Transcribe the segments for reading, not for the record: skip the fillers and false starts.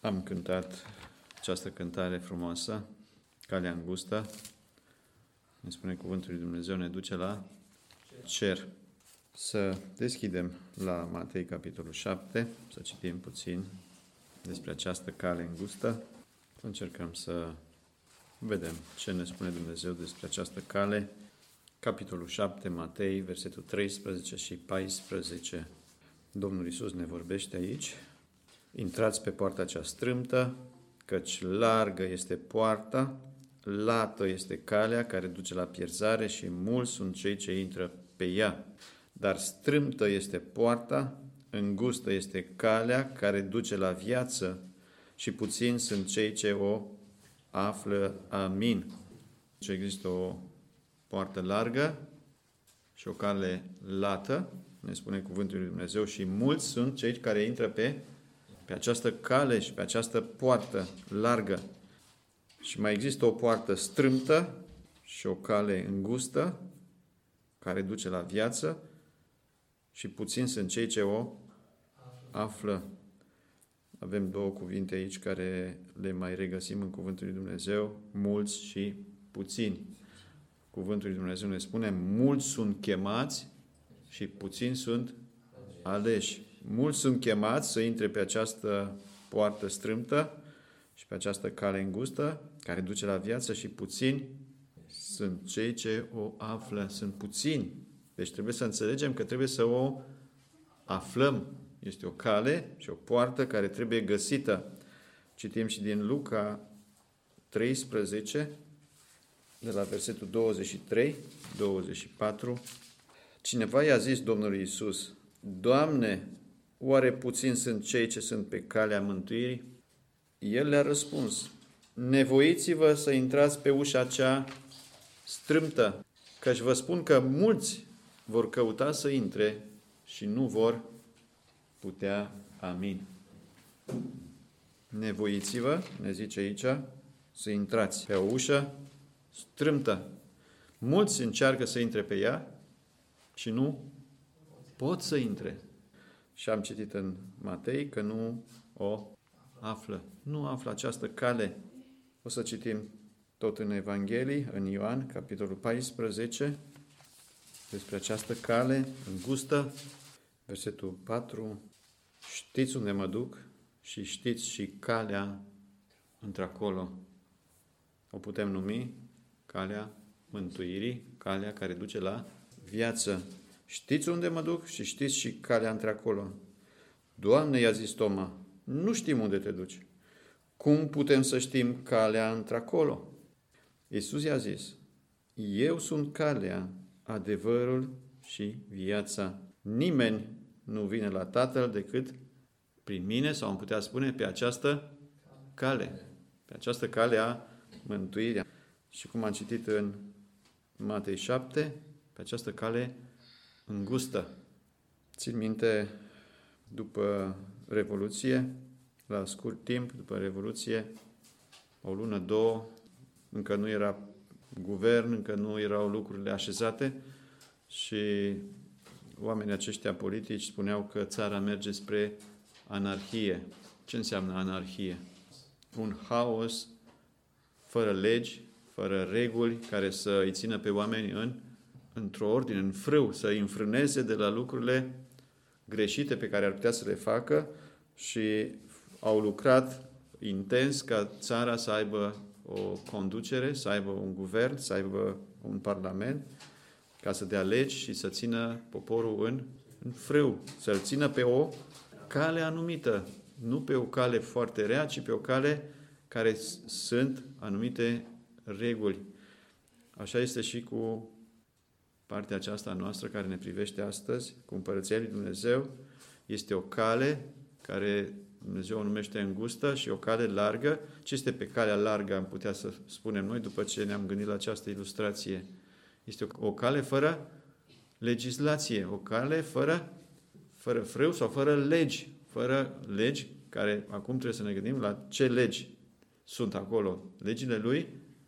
Am cântat această cântare frumoasă, Calea îngustă. Ne spune cuvântul lui Dumnezeu, ne duce la cer. Să deschidem la Matei, capitolul 7, să citim puțin despre această cale îngustă. Să încercăm să vedem ce ne spune Dumnezeu despre această cale. Capitolul 7, Matei, versetul 13 și 14. Domnul Iisus ne vorbește aici. Intrați pe poarta cea strâmtă, căci largă este poarta, lată este calea care duce la pierzare și mulți sunt cei ce intră pe ea. Dar strâmtă este poarta, îngustă este calea care duce la viață și puțini sunt cei ce o află. Amin. Deci există o poartă largă și o cale lată, ne spune cuvântul lui Dumnezeu, și mulți sunt cei care intră pe această cale și pe această poartă largă. Și mai există o poartă strâmtă și o cale îngustă care duce la viață și puțini sunt cei ce o află. Avem două cuvinte aici care le mai regăsim în cuvântul lui Dumnezeu, mulți și puțini. Cuvântul lui Dumnezeu ne spune, mulți sunt chemați și puțini sunt aleși. Mulți sunt chemați să intre pe această poartă strâmtă și pe această cale îngustă care duce la viață și puțini sunt cei ce o află. Sunt puțini. Deci trebuie să înțelegem că trebuie să o aflăm. Este o cale și o poartă care trebuie găsită. Citim și din Luca 13, de la versetul 23-24. Cineva i-a zis Domnului Iisus, Doamne, oare puțini sunt cei ce sunt pe calea mântuirii? El le-a răspuns, nevoiți-vă să intrați pe ușa cea strâmtă, căci vă spun că mulți vor căuta să intre și nu vor putea. Amin. Nevoiți-vă, ne zice aici, să intrați pe o ușă strâmtă. Mulți încearcă să intre pe ea și nu pot să intre. Și am citit în Matei că nu o află. Nu află această cale. O să citim tot în Evanghelii, în Ioan, capitolul 14, despre această cale îngustă, versetul 4. Știți unde mă duc și știți și calea într-acolo. O putem numi calea mântuirii, calea care duce la viață. Știți unde mă duc și știți și calea într-acolo. Doamne, i-a zis Toma, nu știm unde te duci. Cum putem să știm calea într-acolo? Iisus i-a zis, eu sunt calea, adevărul și viața. Nimeni nu vine la Tatăl decât prin mine, sau am putea spune pe această cale. Pe această cale a mântuirii. Și cum am citit în Matei 7, pe această cale îngustă. Țin minte, după Revoluție, la scurt timp, după Revoluție, o lună, două, încă nu era guvern, încă nu erau lucrurile așezate și oamenii aceștia politici spuneau că țara merge spre anarhie. Ce înseamnă anarhie? Un haos fără legi, fără reguli, care să îi țină pe oameni într-o ordine, în frâu, să îi înfrâneze de la lucrurile greșite pe care ar putea să le facă și au lucrat intens ca țara să aibă o conducere, să aibă un guvern, să aibă un parlament, ca să dea legi și să țină poporul în frâu, să-l țină pe o cale anumită, nu pe o cale foarte rea, ci pe o cale care sunt anumite reguli. Așa este și cu partea aceasta noastră care ne privește astăzi, cu Împărăția lui Dumnezeu. Este o cale care Dumnezeu o numește îngustă și o cale largă. Ce este pe calea largă, am putea să spunem noi, după ce ne-am gândit la această ilustrație? Este o cale fără legislație, o cale fără frâu sau fără legi, care acum trebuie să ne gândim la ce legi sunt acolo. Legile lui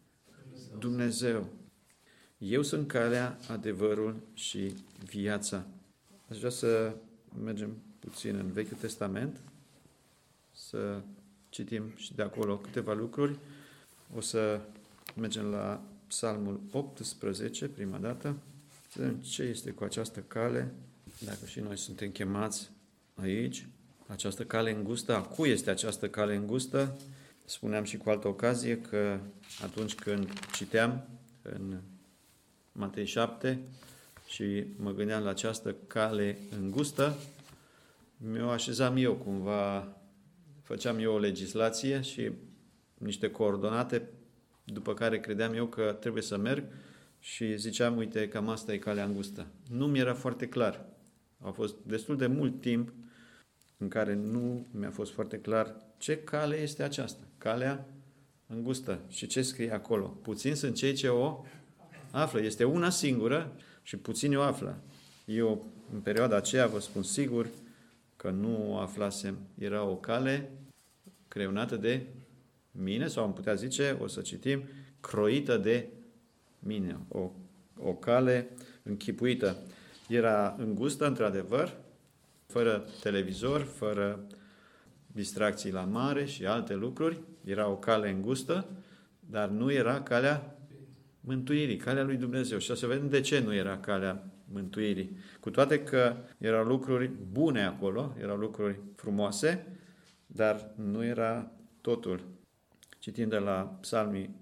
Dumnezeu. Eu sunt calea, adevărul și viața. Aș vrea să mergem puțin în Vechiul Testament, să citim și de acolo câteva lucruri. O să mergem la Psalmul 18, prima dată, să vedem ce este cu această cale, dacă și noi suntem chemați aici, această cale îngustă. A cui este această cale îngustă? Spuneam și cu altă ocazie că atunci când citeam în Matei 7 și mă gândeam la această cale îngustă, mi-o așezam eu cumva, făceam eu o legislație și niște coordonate după care credeam eu că trebuie să merg și ziceam, uite, cam asta e calea îngustă. Nu mi era foarte clar. A fost destul de mult timp în care nu mi-a fost foarte clar ce cale este aceasta, calea îngustă și ce scrie acolo. Puțini sunt cei ce o află. Este una singură și puțini o află. Eu, în perioada aceea, vă spun sigur că nu o aflasem. Era o cale creionată de mine, sau am putea zice, o să citim, croită de mine. O cale închipuită. Era îngustă, într-adevăr, fără televizor, fără distracții la mare și alte lucruri. Era o cale îngustă, dar nu era calea mântuirii, calea lui Dumnezeu. Și o să vedem de ce nu era calea mântuirii. Cu toate că erau lucruri bune acolo, erau lucruri frumoase, dar nu era totul. Citim de la Psalmii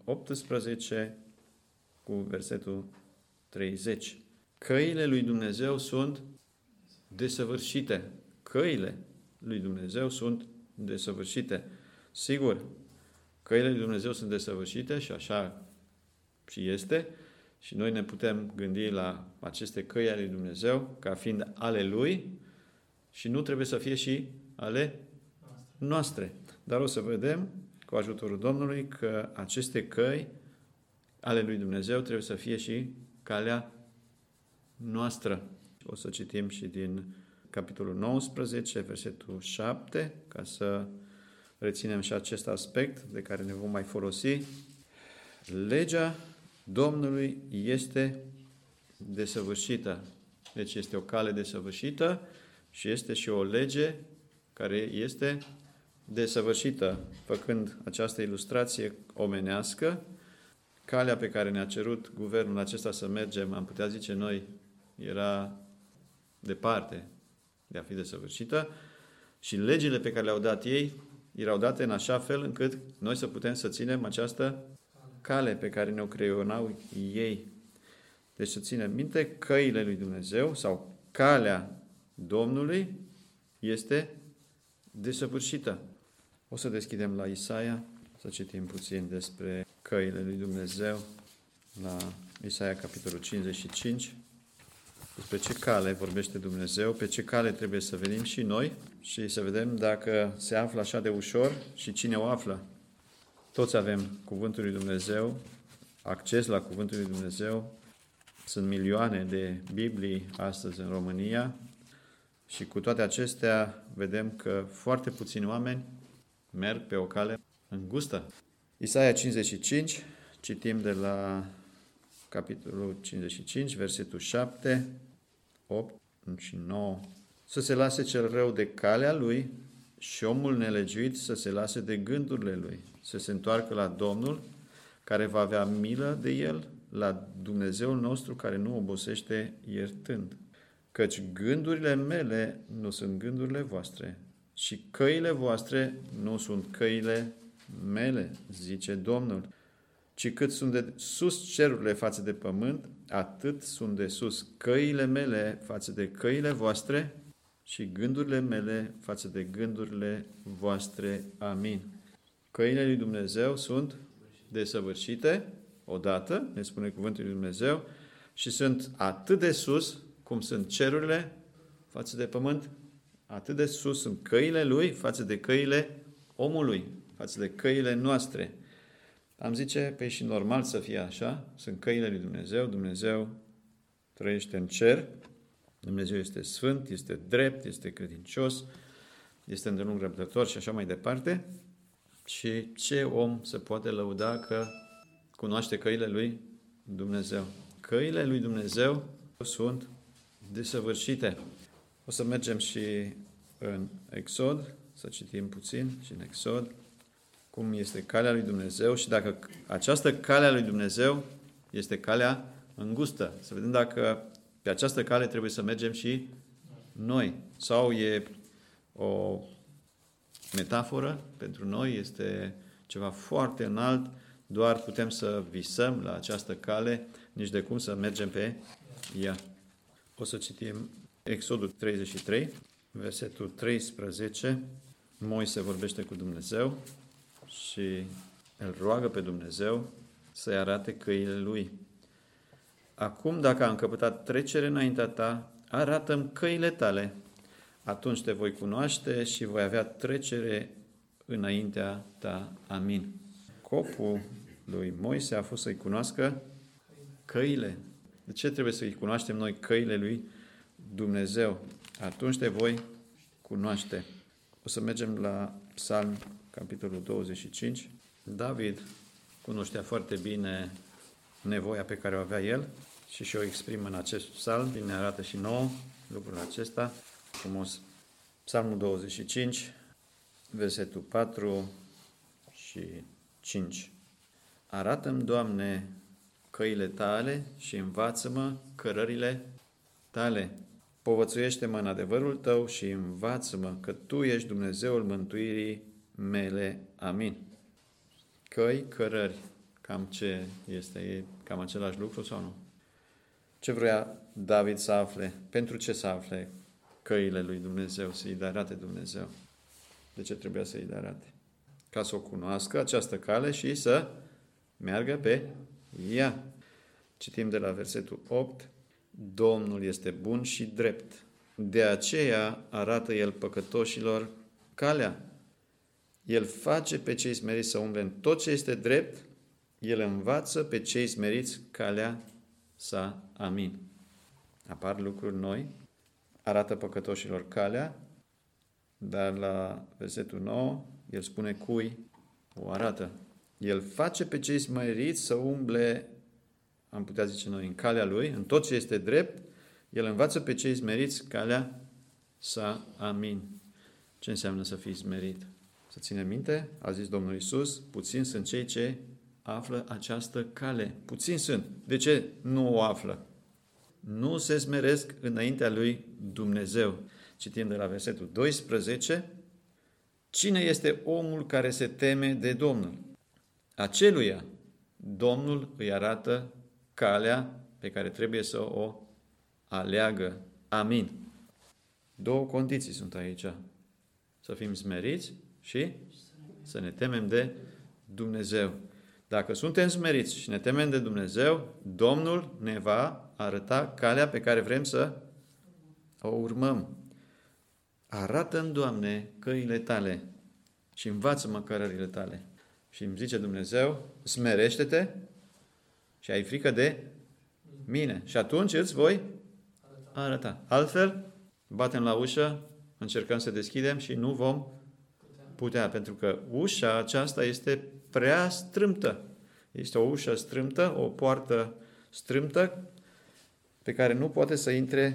18 cu versetul 30. Căile lui Dumnezeu sunt desăvârșite. Căile lui Dumnezeu sunt desăvârșite. Sigur, căile lui Dumnezeu sunt desăvârșite și așa și este. Și noi ne putem gândi la aceste căi ale lui Dumnezeu ca fiind ale Lui și nu trebuie să fie și ale noastre. Dar o să vedem cu ajutorul Domnului că aceste căi ale lui Dumnezeu trebuie să fie și calea noastră. O să citim și din capitolul 19, versetul 7, ca să reținem și acest aspect de care ne vom mai folosi. Legea Domnului este desăvârșită. Deci este o cale desăvârșită și este și o lege care este desăvârșită. Făcând această ilustrație omenească, calea pe care ne-a cerut guvernul acesta să mergem, am putea zice noi, era departe de a fi desăvârșită și legile pe care le-au dat ei erau date în așa fel încât noi să putem să ținem această cale pe care ne-o creionau ei. Deci să ținem minte, căile lui Dumnezeu sau calea Domnului este desăvârșită. O să deschidem la Isaia, să citim puțin despre căile lui Dumnezeu, la Isaia, capitolul 55, despre ce cale vorbește Dumnezeu, pe ce cale trebuie să venim și noi și să vedem dacă se află așa de ușor și cine o află. Toți avem Cuvântul lui Dumnezeu, acces la Cuvântul lui Dumnezeu. Sunt milioane de Biblii astăzi în România și cu toate acestea vedem că foarte puțini oameni merg pe o cale îngustă. Isaia 55, citim de la capitolul 55, versetul 7, 8 și 9. Să se lase cel rău de calea lui și omul nelegiuit să se lase de gândurile lui, să se întoarcă la Domnul, care va avea milă de el, la Dumnezeul nostru care nu obosește iertând. Căci gândurile mele nu sunt gândurile voastre și căile voastre nu sunt căile mele, zice Domnul. Ci cât sunt de sus cerurile față de pământ, atât sunt de sus căile mele față de căile voastre și gândurile mele față de gândurile voastre. Amin. Căile lui Dumnezeu sunt desăvârșite, odată, ne spune cuvântul lui Dumnezeu, și sunt atât de sus cum sunt cerurile față de pământ, atât de sus sunt căile lui față de căile omului, față de căile noastre. Am zice, păi și normal să fie așa, sunt căile lui Dumnezeu, Dumnezeu trăiește în cer, Dumnezeu este sfânt, este drept, este credincios, este îndelung răbdător și așa mai departe. Și ce om se poate lăuda că cunoaște căile lui Dumnezeu? Căile lui Dumnezeu sunt desăvârșite. O să mergem și în Exod, să citim puțin și în Exod, cum este calea lui Dumnezeu și dacă această cale a lui Dumnezeu este calea îngustă. Să vedem dacă pe această cale trebuie să mergem și noi. Sau e o metaforă pentru noi, este ceva foarte înalt, doar putem să visăm la această cale, nici de cum să mergem pe ea. O să citim Exodul 33, versetul 13. Moise vorbește cu Dumnezeu și îl roagă pe Dumnezeu să-i arate căile lui. Acum, dacă am căpătat trecere înaintea ta, arată-mi căile tale. Atunci te voi cunoaște și voi avea trecere înaintea ta. Amin. Scopul lui Moise a fost să-i cunoască căile. De ce trebuie să-i cunoaștem noi căile lui Dumnezeu? Atunci te voi cunoaște. O să mergem la Psalm, capitolul 25. David cunoștea foarte bine nevoia pe care o avea el și o exprimă în acest psalm. Ne arată și nouă lucrul acesta. Frumos. Psalmul 25, versetul 4 și 5. Arată-mi, Doamne, căile tale și învață-mă cărările tale. Povățuiește-mă în adevărul tău și învață-mă că tu ești Dumnezeul mântuirii mele. Amin. Căi, cărări. Cam ce este? E cam același lucru sau nu? Ce vrea David să afle? Pentru ce să afle căile lui Dumnezeu, să-i le arate Dumnezeu? De ce trebuia să-i le arate? Ca să o cunoască această cale și să meargă pe ea. Citim de la versetul 8. Domnul este bun și drept. De aceea arată El păcătoșilor calea. El face pe cei smeriți să umble în tot ce este drept. El învață pe cei smeriți calea sa. Amin. Apar lucruri noi. Arată păcătoșilor calea. Dar la versetul 9, El spune cui o arată. El face pe cei smeriți să umble, am putea zice noi, în calea Lui, în tot ce este drept. El învață pe cei smeriți calea sa. Amin. Ce înseamnă să fii smerit? Să ținem minte, a zis Domnul Iisus, puțini sunt cei ce află această cale. Puțini sunt. De ce nu o află? Nu se smeresc înaintea lui Dumnezeu. Citim de la versetul 12. Cine este omul care se teme de Domnul? Aceluia Domnul îi arată calea pe care trebuie să o aleagă. Amin. Două condiții sunt aici. Să fim smeriți și să ne temem de Dumnezeu. Dacă suntem smeriți și ne temem de Dumnezeu, Domnul ne va arăta calea pe care vrem să o urmăm. Arată-mi, Doamne, căile tale și învață-mă cărările tale. Și îmi zice Dumnezeu, smerește-te și ai frică de mine. Și atunci îți voi arăta. Altfel, batem la ușă, încercăm să deschidem și nu vom putea, pentru că ușa aceasta este prea strâmtă. Este o ușă strâmtă, o poartă strâmtă, pe care nu poate să intre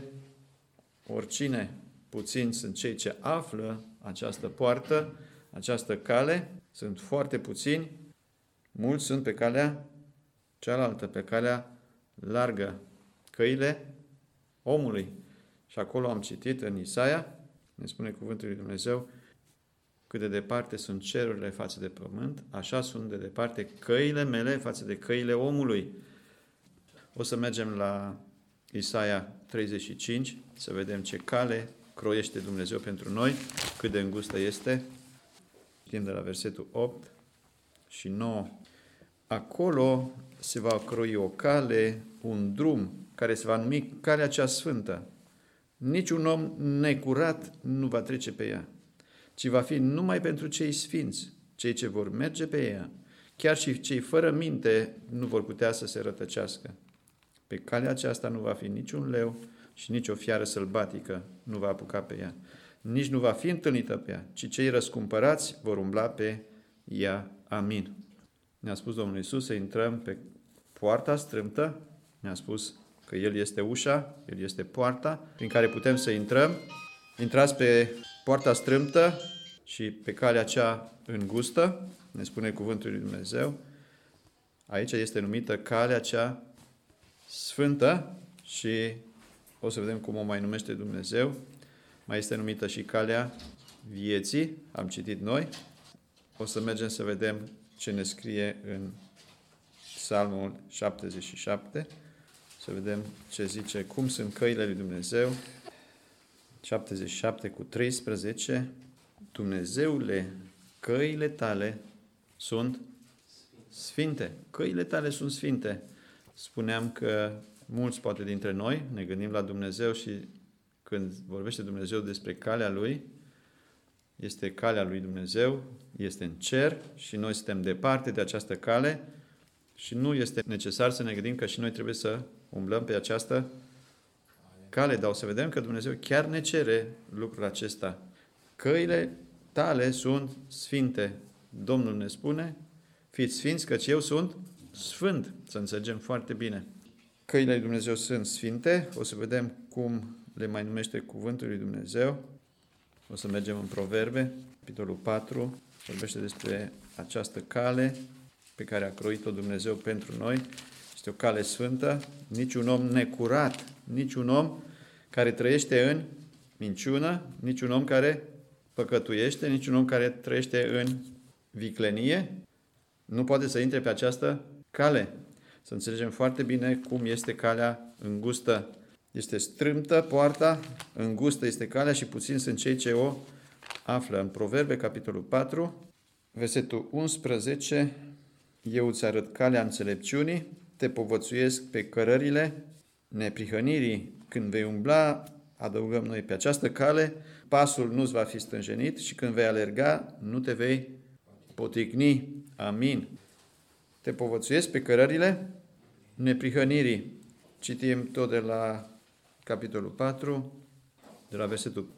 oricine. Puțini sunt cei ce află această poartă, această cale. Sunt foarte puțini. Mulți sunt pe calea cealaltă, pe calea largă, căile omului. Și acolo am citit în Isaia, ne spune cuvântul lui Dumnezeu, cât de departe sunt cerurile față de pământ, așa sunt de departe căile mele față de căile omului. O să mergem la Isaia 35, să vedem ce cale croiește Dumnezeu pentru noi, cât de îngustă este. Citim de la versetul 8 și 9. Acolo se va croi o cale, un drum, care se va numi calea cea sfântă. Niciun om necurat nu va trece pe ea, ci va fi numai pentru cei sfinți, cei ce vor merge pe ea. Chiar și cei fără minte nu vor putea să se rătăcească. Pe calea aceasta nu va fi niciun leu și nici o fiară sălbatică nu va apuca pe ea. Nici nu va fi întâlnită pe ea, ci cei răscumpărați vor umbla pe ea. Amin. Ne-a spus Domnul Iisus să intrăm pe poarta strâmtă. Ne-a spus că El este ușa, El este poarta prin care putem să intrăm. Intrați pe poarta strâmtă și pe calea cea îngustă, ne spune cuvântul lui Dumnezeu, aici este numită calea cea sfântă și o să vedem cum o mai numește Dumnezeu. Mai este numită și calea vieții, am citit noi. O să mergem să vedem ce ne scrie în Psalmul 77, să vedem ce zice, cum sunt căile lui Dumnezeu. 77:13, Dumnezeule, căile tale sunt sfinte. Căile tale sunt sfinte. Spuneam că mulți, poate dintre noi, ne gândim la Dumnezeu și când vorbește Dumnezeu despre calea Lui, este calea lui Dumnezeu, este în cer și noi suntem departe de această cale și nu este necesar să ne gândim că și noi trebuie să umblăm pe această cale, dar o să vedem că Dumnezeu chiar ne cere lucrul acesta. Căile tale sunt sfinte. Domnul ne spune, fiți sfinți căci eu sunt sfânt. Să înțelegem foarte bine. Căile lui Dumnezeu sunt sfinte. O să vedem cum le mai numește cuvântul lui Dumnezeu. O să mergem în Proverbe, capitolul 4, vorbește despre această cale pe care a croit-o Dumnezeu pentru noi. Este o cale sfântă, niciun om necurat, niciun om care trăiește în minciună, niciun om care păcătuiește, niciun om care trăiește în viclenie, nu poate să intre pe această cale. Să înțelegem foarte bine cum este calea îngustă. Este strâmtă poarta, îngustă este calea și puțini sunt cei ce o află. În Proverbe, capitolul 4, versetul 11, eu îți arăt calea înțelepciunii, te povățuiesc pe cărările neprihănirii. Când vei umbla, adăugăm noi, pe această cale, pasul nu-ți va fi stânjenit și când vei alerga, nu te vei poticni. Amin. Te povățuiesc pe cărările neprihănirii. Citim tot de la capitolul 4, de la versetul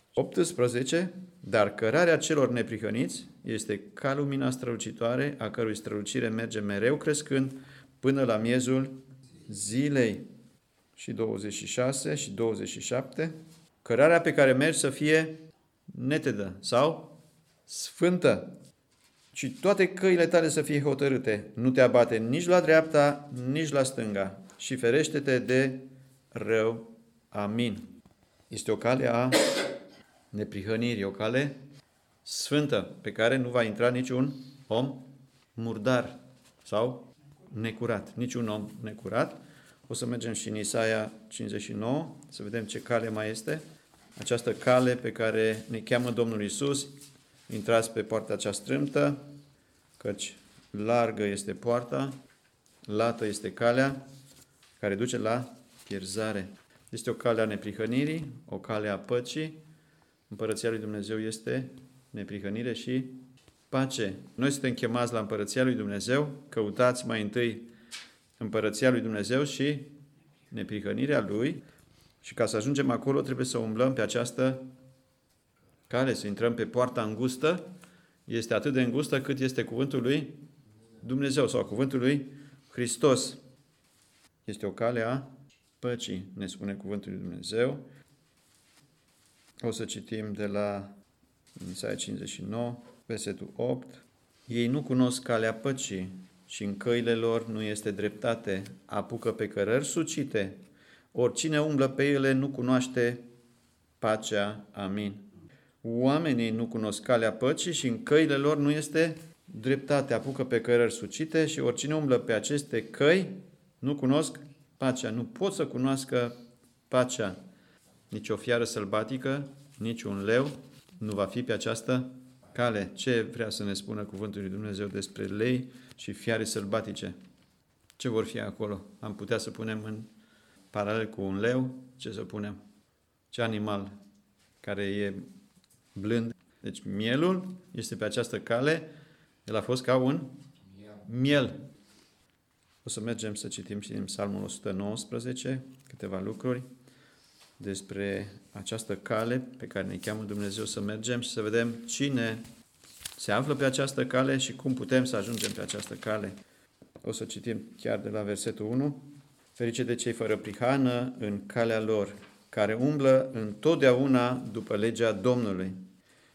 18, dar cărarea celor neprihăniți este ca lumina strălucitoare, a cărui strălucire merge mereu crescând până la miezul zilei. Și 26 și 27, cărarea pe care mergi să fie netedă sau sfântă, și toate căile tale să fie hotărâte, nu te abate nici la dreapta, nici la stânga și ferește-te de rău. Amin. Este o cale a neprihănirii, o cale sfântă, pe care nu va intra niciun om murdar sau necurat. Niciun om necurat. O să mergem și în Isaia 59, să vedem ce cale mai este. Această cale pe care ne cheamă Domnul Iisus, intrați pe poarta cea strâmtă, căci largă este poarta, lată este calea care duce la pierzare. Este o cale a neprihănirii, o cale a păcii. Împărăția lui Dumnezeu este neprihănire și pace. Noi suntem chemați la Împărăția lui Dumnezeu, căutați mai întâi Împărăția lui Dumnezeu și neprihănirea Lui și ca să ajungem acolo trebuie să umblăm pe această cale, să intrăm pe poarta îngustă. Este atât de îngustă cât este cuvântul lui Dumnezeu sau cuvântul lui Hristos. Este o cale a păcii, ne spune cuvântul lui Dumnezeu. O să citim de la Isaia 59, versetul 8. Ei nu cunosc calea păcii și în căile lor nu este dreptate. Apucă pe cărări sucite. Oricine umblă pe ele nu cunoaște pacea. Amin. Oamenii nu cunosc calea păcii și în căile lor nu este dreptate. Apucă pe cărări sucite și oricine umblă pe aceste căi nu cunosc pacea. Nu pot să cunoască pacea. Nici o fiară sălbatică, nici un leu nu va fi pe această cale. Ce vrea să ne spună cuvântul lui Dumnezeu despre lei și fiare sălbatice? Ce vor fi acolo? Am putea să punem în paralel cu un leu? Ce să punem? Ce animal care e blând? Deci mielul este pe această cale. El a fost ca un miel. O să mergem să citim și din Psalmul 119 câteva lucruri despre această cale pe care ne cheamă Dumnezeu să mergem și să vedem cine se află pe această cale și cum putem să ajungem pe această cale. O să citim chiar de la versetul 1. Ferice de cei fără prihană în calea lor, care umblă întotdeauna după legea Domnului.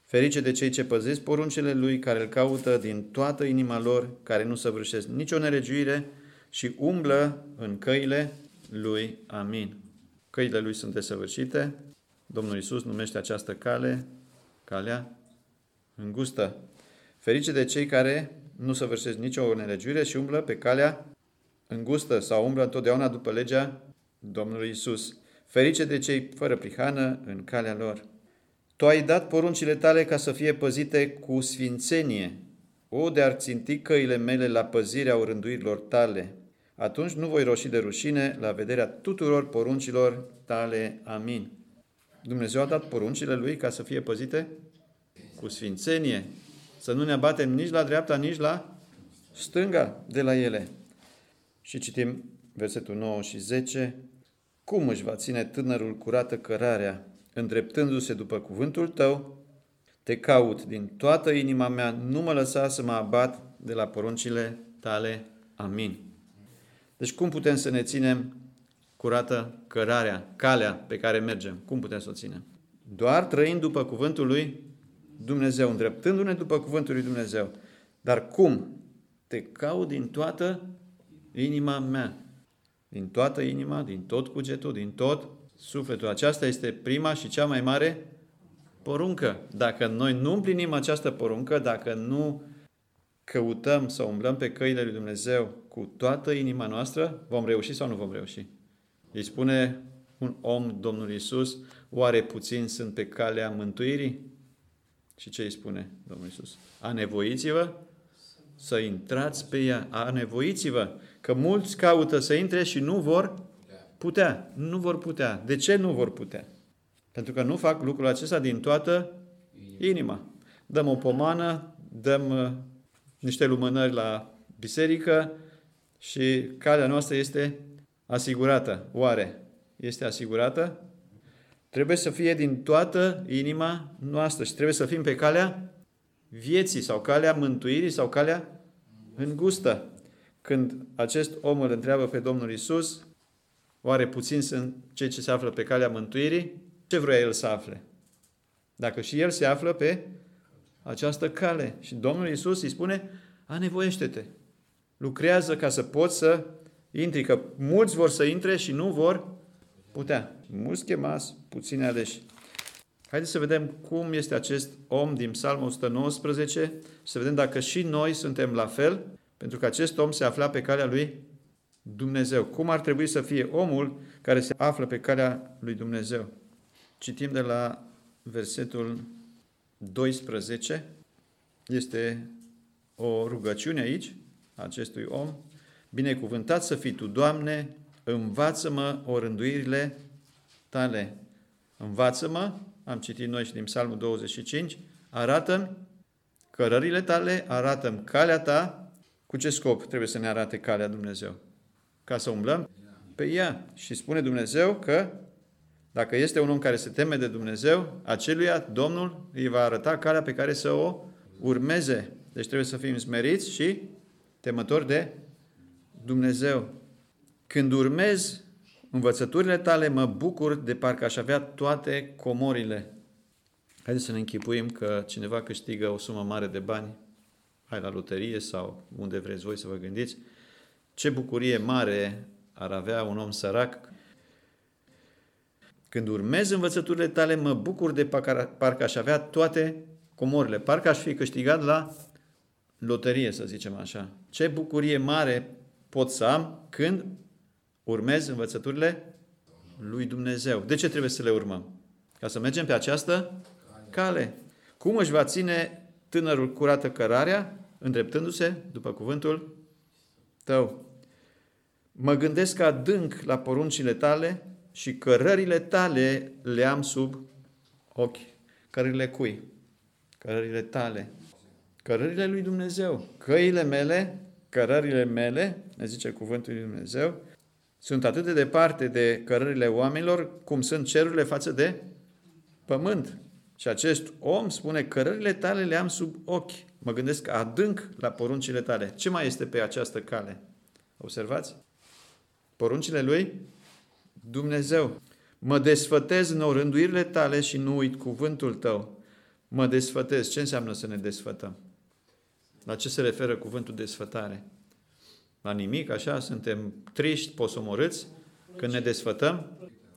Ferice de cei ce păzesc poruncile lui, care îl caută din toată inima lor, care nu săvârșesc nicio nelegiuire și umblă în căile lui. Amin. Căile lui sunt desăvârșite. Domnul Iisus numește această cale, calea îngustă. Ferice de cei care nu săvârșesc nicio nelegiuire și umblă pe calea îngustă sau umblă întotdeauna după legea Domnului Iisus. Ferice de cei fără prihană în calea lor. Tu ai dat poruncile tale ca să fie păzite cu sfințenie. O, de-ar ținti căile mele la păzirea orânduirilor tale. Atunci nu voi roși de rușine la vederea tuturor poruncilor tale. Amin. Dumnezeu a dat poruncile lui ca să fie păzite cu sfințenie. Să nu ne abatem nici la dreapta, nici la stânga de la ele. Și citim versetul 9 și 10. Cum își va ține tânărul curată cărarea, îndreptându-se după cuvântul tău? Te caut din toată inima mea, nu mă lăsa să mă abat de la poruncile tale. Amin. Deci cum putem să ne ținem curată cărarea, calea pe care mergem? Cum putem să o ținem? Doar trăind după cuvântul lui Dumnezeu, îndreptându-ne după cuvântul lui Dumnezeu. Dar cum? Te caut din toată inima mea. Din toată inima, din tot cugetul, din tot sufletul. Aceasta este prima și cea mai mare poruncă. Dacă noi nu împlinim această poruncă, dacă nu căutăm să umblăm pe căile lui Dumnezeu cu toată inima noastră, vom reuși sau nu vom reuși? Îi spune un om Domnul Iisus, oare puțini sunt pe calea mântuirii? Și ce îi spune Domnul Iisus? Anevoiți-vă să intrați pe ea. Anevoiți-vă, că mulți caută să intre și nu vor putea. Nu vor putea. De ce nu vor putea? Pentru că nu fac lucrul acesta din toată inima. Dăm o pomană, dăm niște lumânări la biserică și calea noastră este asigurată. Oare este asigurată? Trebuie să fie din toată inima noastră și trebuie să fim pe calea vieții sau calea mântuirii sau calea îngustă. Când acest om îl întreabă pe Domnul Iisus, oare puțini sunt cei ce se află pe calea mântuirii? Ce vrea el să afle? Dacă și el se află pe această cale. Și Domnul Iisus îi spune, anevoiește-te. Lucrează ca să poți să intri, că mulți vor să intre și nu vor putea. Mulți chemați, puțini aleși. Haideți să vedem cum este acest om din Psalmul 119, să vedem dacă și noi suntem la fel, pentru că acest om se afla pe calea lui Dumnezeu. Cum ar trebui să fie omul care se află pe calea lui Dumnezeu? Citim de la versetul 12. Este o rugăciune aici a acestui om. Binecuvântat să fii Tu, Doamne, învață-mă orânduirile Tale. Învață-mă, am citit noi și din Psalmul 25, arată-mi cărările Tale, arată-mi calea Ta. Cu ce scop trebuie să ne arate calea Dumnezeu? Ca să umblăm pe ea. Și spune Dumnezeu că dacă este un om care se teme de Dumnezeu, aceluia Domnul îi va arăta calea pe care să o urmeze. Deci trebuie să fim smeriți și temători de Dumnezeu. Când urmez învățăturile Tale, mă bucur de parcă aș avea toate comorile. Haideți să ne închipuim că cineva câștigă o sumă mare de bani, hai la loterie sau unde vreți voi să vă gândiți, ce bucurie mare ar avea un om sărac. Când urmez învățăturile Tale, mă bucur de parcă aș avea toate comorile. Parcă aș fi câștigat la loterie, să zicem așa. Ce bucurie mare pot să am când urmez învățăturile lui Dumnezeu. De ce trebuie să le urmăm? Ca să mergem pe această cale. Cum își va ține tânărul curată cărarea, îndreptându-se după cuvântul Tău? Mă gândesc adânc la poruncile Tale și cărările Tale le am sub ochi. Cărările cui? Cărările Tale. Cărările lui Dumnezeu. Căile mele, cărările mele, ne zice cuvântul lui Dumnezeu, sunt atât de departe de cărările oamenilor cum sunt cerurile față de pământ. Și acest om spune, cărările Tale le am sub ochi. Mă gândesc adânc la poruncile Tale. Ce mai este pe această cale? Observați? Poruncile lui Dumnezeu. Mă desfătez în orânduirile Tale și nu uit cuvântul Tău. Mă desfătez. Ce înseamnă să ne desfătăm? La ce se referă cuvântul desfătare? La nimic, așa? Suntem triști, posomorâți când ne desfătăm?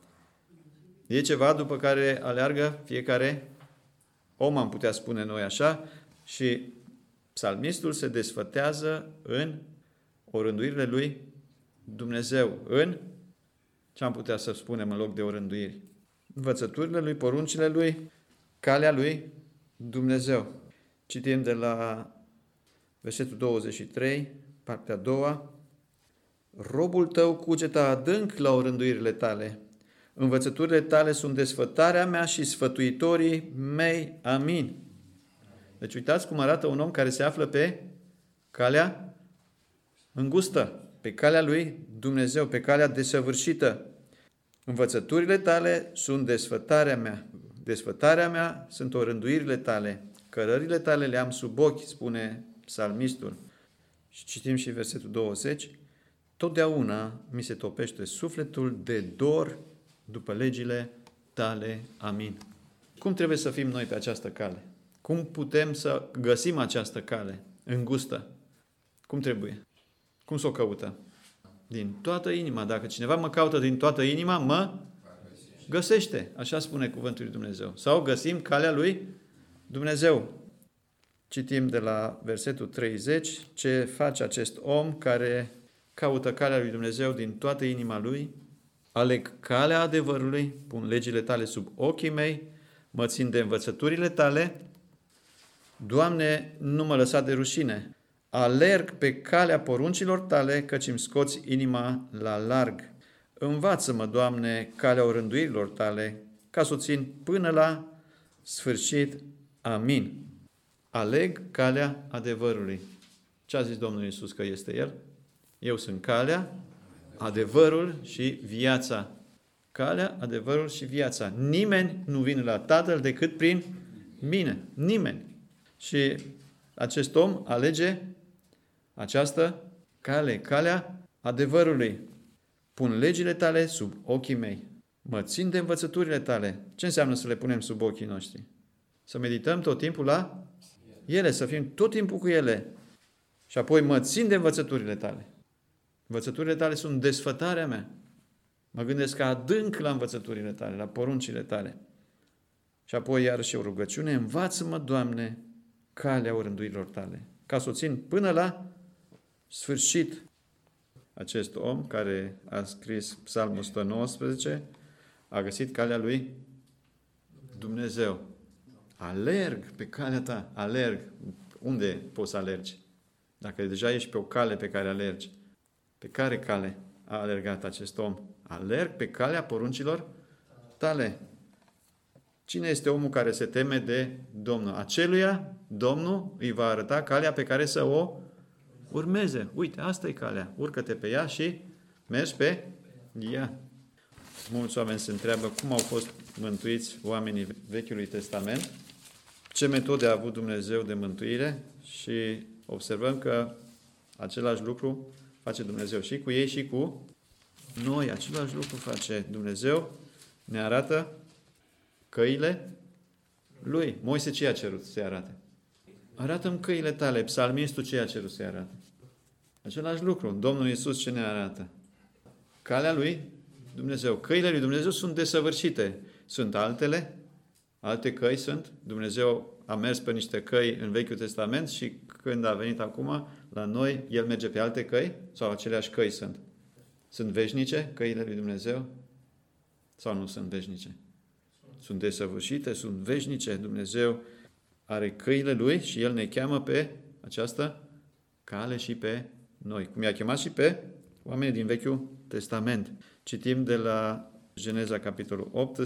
E ceva după care aleargă fiecare om, am putea spune noi așa, și psalmistul se desfătează în orânduirile lui Dumnezeu, în ce am putea să spunem în loc de orânduiri? Învățăturile lui, poruncile lui, calea lui Dumnezeu. Citim de la versetul 23, partea a doua. Robul tău cugetă adânc la orânduirile tale. Învățăturile tale sunt desfătarea mea și sfătuitorii mei. Amin. Deci uitați cum arată un om care se află pe calea îngustă, pe calea lui Dumnezeu, pe calea desăvârșită. Învățăturile tale sunt desfătarea mea. Desfătarea mea sunt orânduirile tale. Cărările tale le am sub ochi, spune psalmistul. Și citim și versetul 20. Totdeauna mi se topește sufletul de dor după legile tale. Amin. Cum trebuie să fim noi pe această cale? Cum putem să găsim această cale îngustă? Cum trebuie? Cum să o căutăm? Din toată inima. Dacă cineva mă caută din toată inima, mă găsește. Așa spune cuvântul lui Dumnezeu. Sau găsim calea lui Dumnezeu. Citim de la versetul 30 ce face acest om care caută calea lui Dumnezeu din toată inima lui. Aleg calea adevărului, pun legile tale sub ochii mei, mă țin de învățăturile tale. Doamne, nu mă lăsa de rușine. Alerg pe calea poruncilor tale, căci îmi scoți inima la larg. Învață-mă, Doamne, calea orânduirilor tale, ca să o țin până la sfârșit. Amin. Aleg calea adevărului. Ce a zis Domnul Iisus că este El? Eu sunt calea, adevărul și viața. Calea, adevărul și viața. Nimeni nu vine la Tatăl decât prin mine. Nimeni. Și acest om alege această cale, calea adevărului. Pun legile tale sub ochii mei. Mă țin de învățăturile tale. Ce înseamnă să le punem sub ochii noștri? Să medităm tot timpul la ele, să fim tot timpul cu ele. Și apoi mă țin de învățăturile tale. Învățăturile tale sunt desfătarea mea. Mă gândesc adânc la învățăturile tale, la poruncile tale. Și apoi iarăși o rugăciune, învață-mă, Doamne, calea orânduirilor tale, ca să o țin până la sfârșit. Acest om care a scris Psalmul 119 a găsit calea lui Dumnezeu. Alerg pe calea ta, alerg. Unde poți să alergi? Dacă deja ești pe o cale pe care alergi, pe care cale a alergat acest om? Alerg pe calea poruncilor tale. Cine este omul care se teme de Domnul? Aceluia Domnul îi va arăta calea pe care să o urmeze. Uite, asta e calea. Urcă-te pe ea și mergi pe ea. Mulți oameni se întreabă cum au fost mântuiți oamenii Vechiului Testament, ce metode a avut Dumnezeu de mântuire și observăm că același lucru face Dumnezeu și cu ei și cu noi. Același lucru face Dumnezeu. Ne arată căile Lui. Moise ce i-a cerut să-i arate? Arată-mi căile tale. Psalmistul ce i-a cerut să-i arate? Același lucru. Domnul Iisus ce ne arată? Calea Lui Dumnezeu. Căile Lui Dumnezeu sunt desăvârșite. Sunt altele? Alte căi sunt? Dumnezeu a mers pe niște căi în Vechiul Testament și când a venit acum la noi, El merge pe alte căi? Sau aceleași căi sunt? Sunt veșnice căile Lui Dumnezeu? Sau nu sunt veșnice? Sunt desăvârșite, sunt veșnice. Dumnezeu are căile Lui și El ne cheamă pe această cale și pe noi. Cum i-a chemat și pe oamenii din Vechiul Testament. Citim de la Geneza, capitolul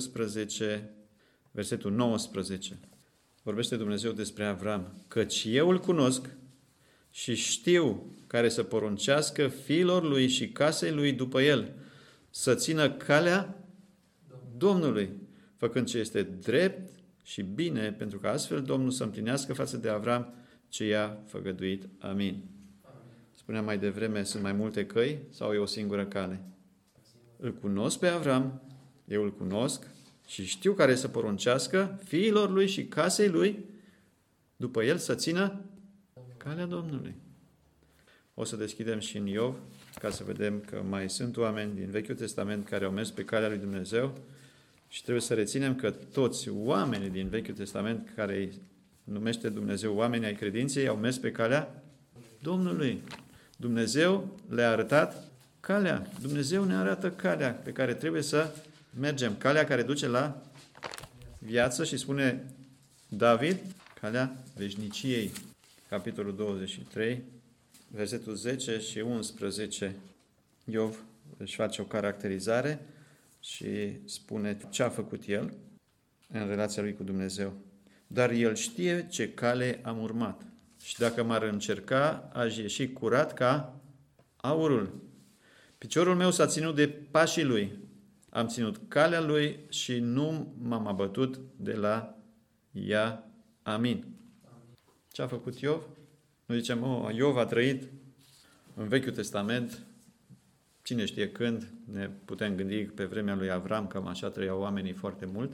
18, versetul 19. Vorbește Dumnezeu despre Avram. Căci eu îl cunosc și știu care să poruncească fiilor lui și casei lui după el, să țină calea Domnului, făcând ce este drept și bine, pentru că astfel Domnul să împlinească față de Avram ce i-a făgăduit. Amin. Spuneam mai devreme, sunt mai multe căi sau e o singură cale? Îl cunosc pe Avram, eu îl cunosc și știu care să poruncească fiilor lui și casei lui după el să țină calea Domnului. O să deschidem și în Iov, ca să vedem că mai sunt oameni din Vechiul Testament care au mers pe calea lui Dumnezeu și trebuie să reținem că toți oamenii din Vechiul Testament care îi numește Dumnezeu oamenii ai credinței au mers pe calea Domnului. Dumnezeu le-a arătat calea. Dumnezeu ne arată calea pe care trebuie să mergem. Calea care duce la viață și spune David, calea veșniciei. Capitolul 23, versetul 10 și 11. Iov își face o caracterizare și spune ce a făcut el în relația lui cu Dumnezeu. Dar el știe ce cale am urmat. Și dacă m-ar încerca, aș ieși curat ca aurul. Piciorul meu s-a ținut de pașii lui. Am ținut calea lui și nu m-am abătut de la ea. Amin. Ce a făcut Iov? Noi zicem, Iov a trăit în Vechiul Testament. Cine știe când, ne putem gândi pe vremea lui Avram, cam așa trăiau oamenii foarte mult.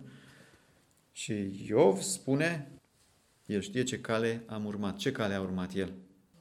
Și Iov spune, el știe ce cale am urmat. Ce cale a urmat el?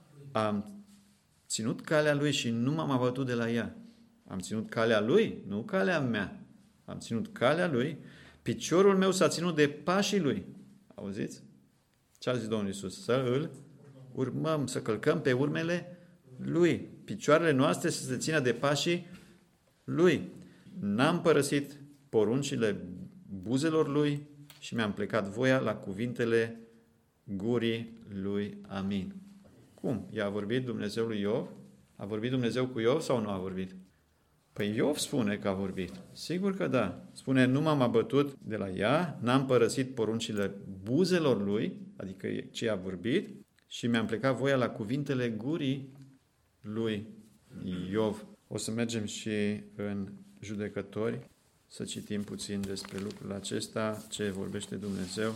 Am ținut calea lui și nu m-am abătut de la ea. Am ținut calea lui, nu calea mea. Am ținut calea lui. Piciorul meu s-a ținut de pașii lui. Auziți? Ce a zis Domnul Iisus? Să îl urmăm, să călcăm pe urmele lui. Picioarele noastre să se țină de pașii lui. N-am părăsit poruncile buzelor lui și mi-am plecat voia la cuvintele gurii lui. Amin. Cum? I-a vorbit Dumnezeu lui Iov? A vorbit Dumnezeu cu Iov sau nu a vorbit? Păi Iov spune că a vorbit. Sigur că da. Spune, nu m-am abătut de la ea, n-am părăsit poruncile buzelor lui, adică ce a vorbit, și mi-am plecat voia la cuvintele gurii lui Iov. O să mergem și în Judecători, să citim puțin despre lucrul acesta, ce vorbește Dumnezeu,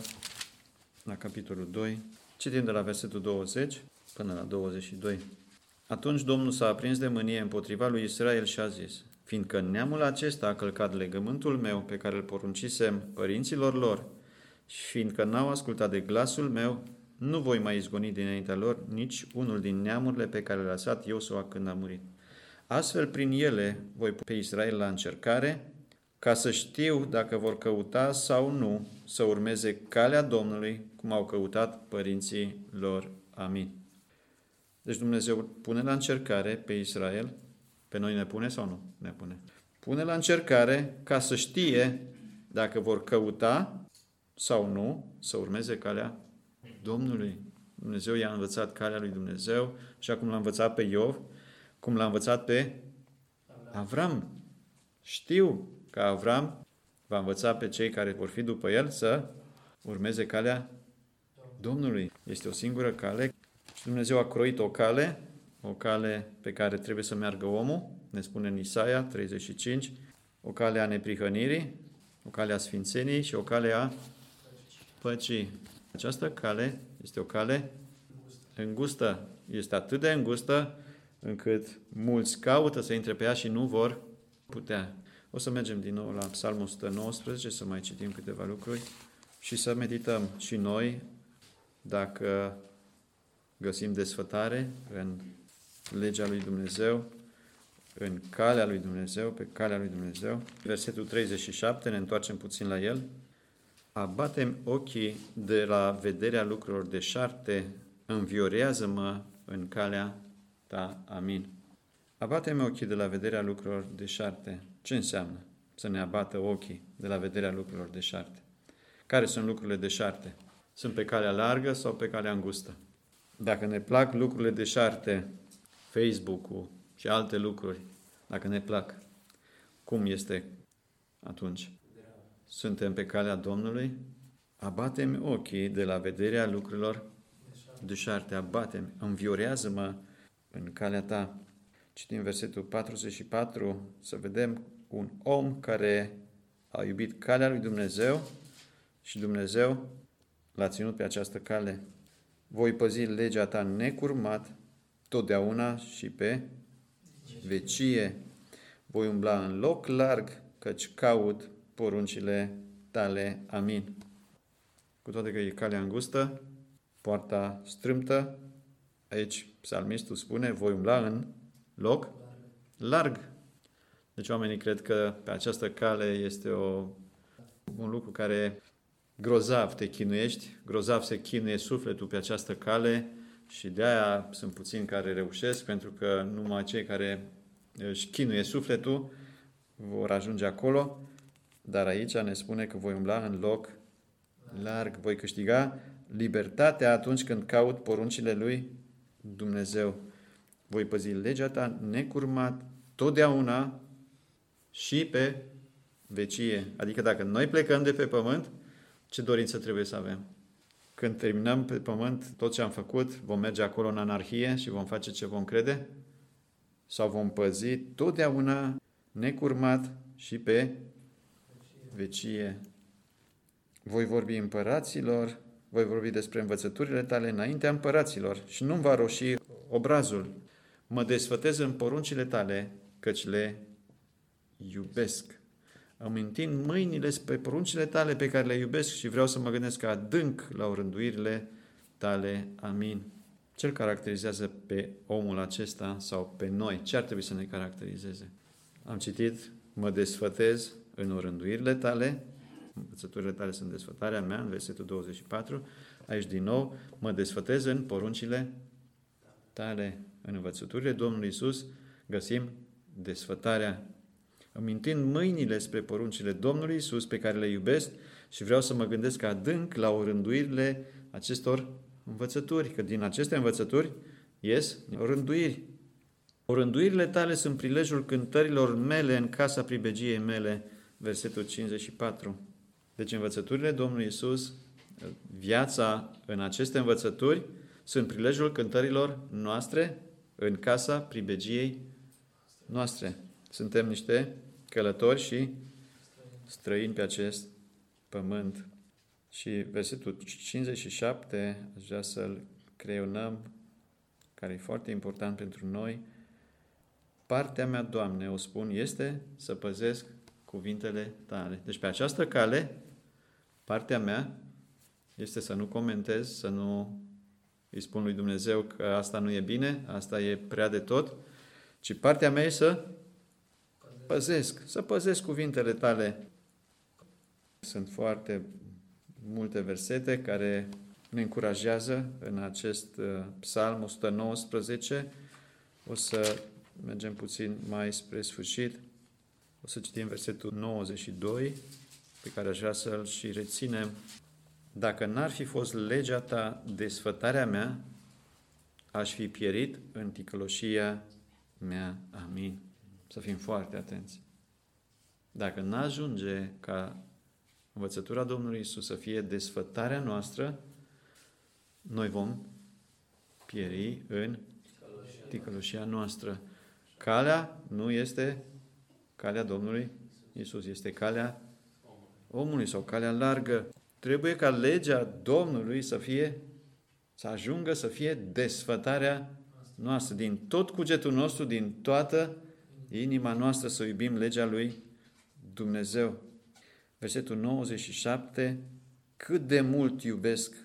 la capitolul 2. Citim de la versetul 20 până la 22. Atunci Domnul s-a aprins de mânie împotriva lui Israel și a zis, fiindcă neamul acesta a călcat legământul meu pe care îl poruncisem părinților lor și fiindcă n-au ascultat de glasul meu, nu voi mai izgoni dinaintea lor nici unul din neamurile pe care le-a lăsat Iosua când a murit. Astfel, prin ele, voi pune pe Israel la încercare, ca să știu dacă vor căuta sau nu să urmeze calea Domnului, cum au căutat părinții lor. Amin. Deci Dumnezeu pune la încercare pe Israel, pe noi ne pune sau nu ne pune? Pune la încercare ca să știe dacă vor căuta sau nu să urmeze calea Domnului. Dumnezeu i-a învățat calea lui Dumnezeu și acum l-a învățat pe Iov, cum l-a învățat pe Avram. Știu că Avram va învăța pe cei care vor fi după el să urmeze calea Domnului. Este o singură cale și Dumnezeu a croit o cale pe care trebuie să meargă omul, ne spune în Isaia 35, o cale a neprihănirii, o cale a sfințeniei și o cale a păcii. Această cale este o cale îngustă. Este atât de îngustă încât mulți caută să intre pe ea și nu vor putea. O să mergem din nou la Psalmul 119, să mai citim câteva lucruri și să medităm și noi dacă găsim desfătare în legea lui Dumnezeu, în calea lui Dumnezeu, pe calea lui Dumnezeu. Versetul 37, ne întoarcem puțin la el. Abatem ochii de la vederea lucrurilor deșarte, înviorează-mă în calea ta. Amin. Abatem ochii de la vederea lucrurilor deșarte. Ce înseamnă să ne abată ochii de la vederea lucrurilor deșarte? Care sunt lucrurile deșarte? Sunt pe calea largă sau pe calea îngustă? Dacă ne plac lucrurile deșarte, Facebook-ul și alte lucruri, dacă ne plac, cum este atunci? Suntem pe calea Domnului? Abatem ochii de la vederea lucrurilor deșarte. Abatem, înviorează-mă în calea ta. Citim versetul 44, să vedem un om care a iubit calea lui Dumnezeu și Dumnezeu l-a ținut pe această cale. Voi păzi legea ta necurmat, totdeauna și pe vecie. Voi umbla în loc larg, căci caut poruncile tale. Amin. Cu toate că e calea îngustă, poarta strâmtă, aici psalmistul spune, voi umbla în loc larg. Deci oamenii cred că pe această cale este un lucru care grozav te chinuiești, grozav se chinuie sufletul pe această cale și de-aia sunt puțini care reușesc, pentru că numai cei care își chinuie sufletul vor ajunge acolo, dar aici ne spune că voi umbla în loc larg, voi câștiga libertatea atunci când caut poruncile lui Dumnezeu. Voi păzi legea ta necurmat totdeauna și pe vecie. Adică dacă noi plecăm de pe pământ, ce dorință trebuie să avem? Când terminăm pe pământ tot ce am făcut, vom merge acolo în anarhie și vom face ce vom crede? Sau vom păzi totdeauna necurmat și pe vecie? Voi vorbi împăraților, voi vorbi despre învățăturile tale înaintea împăraților și nu-mi va roși obrazul. Mă desfătez în poruncile tale, căci le iubesc. Îmi întind mâinile pe poruncile tale pe care le iubesc și vreau să mă gândesc adânc la orânduirile tale. Amin. Ce îl caracterizează pe omul acesta sau pe noi? Ce ar trebui să ne caracterizeze? Am citit, mă desfătez în orânduirile tale, învățăturile tale sunt desfătarea mea, în versetul 24. Aici din nou, mă desfătez în poruncile tale. În învățăturile Domnului Iisus găsim desfătarea. Îmi întind mâinile spre poruncile Domnului Iisus pe care le iubesc și vreau să mă gândesc adânc la orânduirile acestor învățături, că din aceste învățături ies orânduiri. Orânduirile tale sunt prilejul cântărilor mele în casa pribegiei mele, versetul 54. Deci învățăturile Domnului Iisus, viața în aceste învățături, sunt prilejul cântărilor noastre în casa pribegiei noastre. Suntem niște călători și străini pe acest pământ. Și versetul 57, aș vrea să-l creionăm, care e foarte important pentru noi. Partea mea, Doamne, o spun, este să păzesc cuvintele tale. Deci pe această cale, partea mea este să nu comentez, să nu îi spun lui Dumnezeu că asta nu e bine, asta e prea de tot, ci partea mea e să păzesc cuvintele tale. Sunt foarte multe versete care ne încurajează în acest psalm 119. O să mergem puțin mai spre sfârșit. O să citim versetul 92, pe care aș vrea să-l și reținem. Dacă n-ar fi fost legea ta desfătarea mea, aș fi pierit în ticăloșia mea. Amin. Să fim foarte atenți. Dacă n-ajunge ca învățătura Domnului Iisus să fie desfătarea noastră, noi vom pieri în ticăloșia noastră. Calea nu este calea Domnului Iisus, este calea omului sau calea largă. Trebuie ca legea Domnului să ajungă să fie desfătarea noastră. Din tot cugetul nostru, din toată inima noastră să iubim legea lui Dumnezeu. Versetul 97, cât de mult iubesc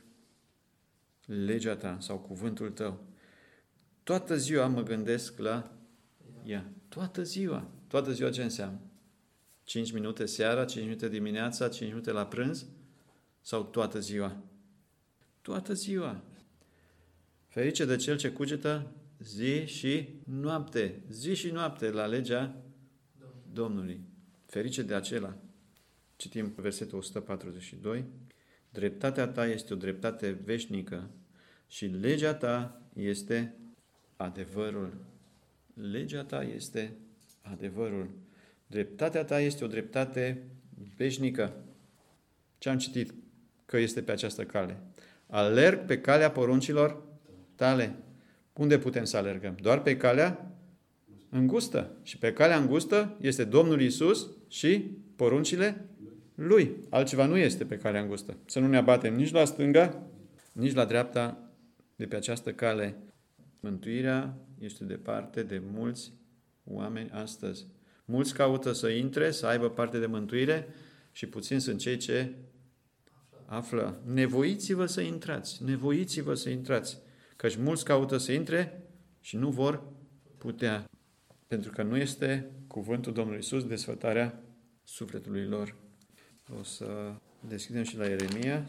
legea ta sau cuvântul tău. Toată ziua mă gândesc la ea. Toată ziua. Toată ziua ce înseamnă? 5 minute seara, 5 minute dimineața, 5 minute la prânz? Sau toată ziua? Toată ziua. Ferice de cel ce cugetă zi și noapte. Zi și noapte la legea Domnului. Ferice de acela. Citim versetul 142. Dreptatea ta este o dreptate veșnică și legea ta este adevărul. Legea ta este adevărul. Dreptatea ta este o dreptate veșnică. Ce am citit? Că este pe această cale. Alerg pe calea poruncilor tale. Unde putem să alergăm? Doar pe calea îngustă. Și pe calea îngustă este Domnul Iisus și poruncile Lui. Altceva nu este pe calea îngustă. Să nu ne abatem nici la stânga, nici la dreapta de pe această cale. Mântuirea este departe de mulți oameni astăzi. Mulți caută să intre, să aibă parte de mântuire, și puțini sunt cei ce află. Nevoiți-vă să intrați, nevoiți-vă să intrați, căci mulți caută să intre și nu vor putea, pentru că nu este cuvântul Domnului Iisus desfătarea sufletului lor. O să deschidem și la Ieremia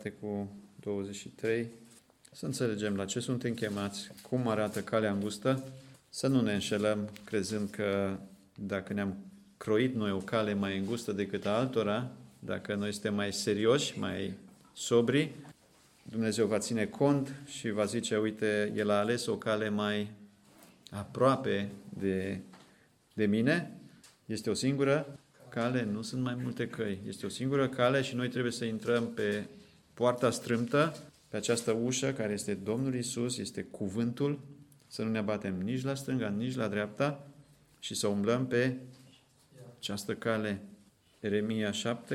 7:23, să înțelegem la ce suntem chemați, cum arată calea îngustă, să nu ne înșelăm crezând că dacă ne-am croit noi o cale mai îngustă decât a altora, dacă noi suntem mai serioși, mai sobri, Dumnezeu va ține cont și va zice, uite, El a ales o cale mai aproape de mine, este o singură cale, nu sunt mai multe căi, este o singură cale și noi trebuie să intrăm pe poarta strâmtă, pe această ușă care este Domnul Iisus, este cuvântul, să nu ne abatem nici la stânga, nici la dreapta și să umblăm pe această cale. Ieremia